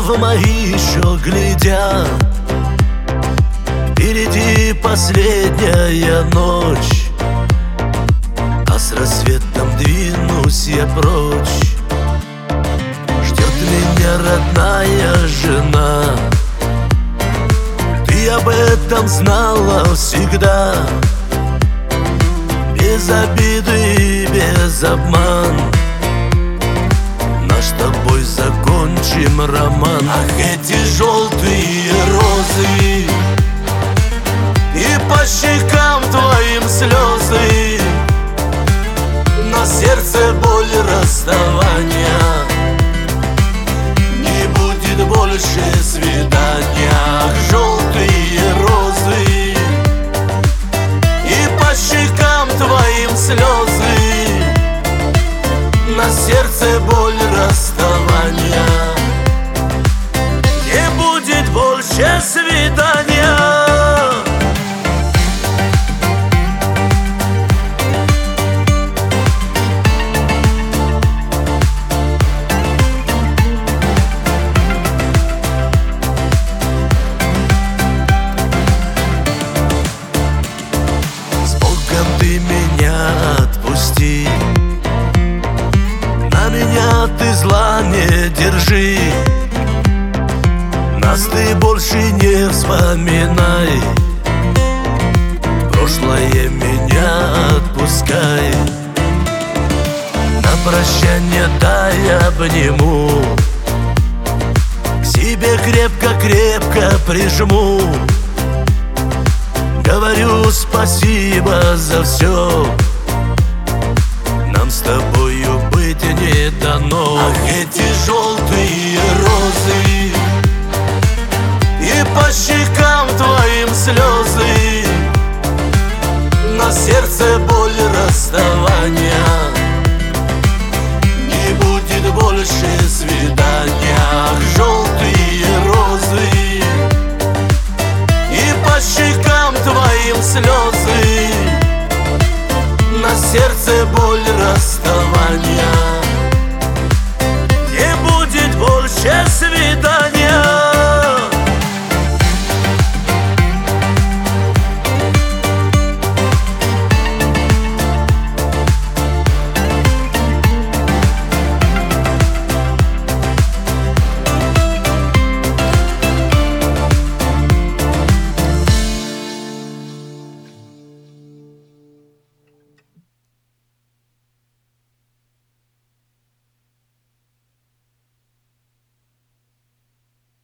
в мои еще глядят. Впереди последняя ночь, а с рассветом двинусь я прочь. Ждет меня родная жена, ты об этом знала всегда. Без обиды, без обман наш с тобой закончим роман. Ах, эти желтые розы, и по щекам твоим слезы, на сердце боль расставания. Не будет больше свидания. Ах, желтые розы, и по щекам твоим слезы, на сердце боль расставания. Не будет больше свидания. Ты меня отпусти, на меня ты зла не держи, нас ты больше не вспоминай, прошлое меня отпускай. На прощание дай обниму, к себе крепко-крепко прижму. Говорю спасибо за все, нам с тобою быть не дано. Ах, эти желтые розы, и по щекам твоим слезы, на сердце боль расставания. Не будет больше свидания. Ах, желтые розы, и по щекам твоим слезы, на сердце боль расставания.